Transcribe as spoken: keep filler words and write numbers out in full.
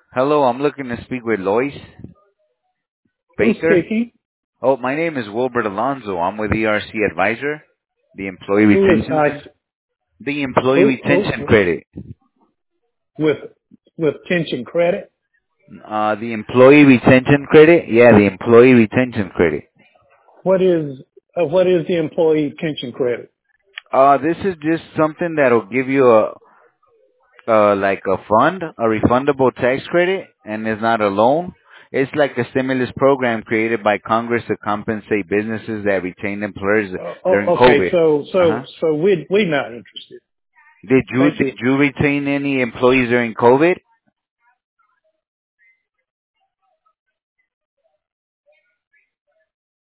Hello, I'm looking to speak with Lois Who's Baker. speaking? Oh, my name is Wilbert Alonzo. I'm with E R C Advisor, the Employee Who is Retention, I? the Employee Who, Retention who Credit. with with pension credit? Uh, the Employee Retention Credit? Yeah, the Employee Retention Credit. What is uh, what is the employee pension credit? Uh, this is just something that'll give you a, uh, like a fund, a refundable tax credit, and it's not a loan. It's like a stimulus program created by Congress to compensate businesses that retain employers Uh, during oh, okay, COVID. so Uh-huh. so so we we not interested. Did you Thank did you. you retain any employees during COVID?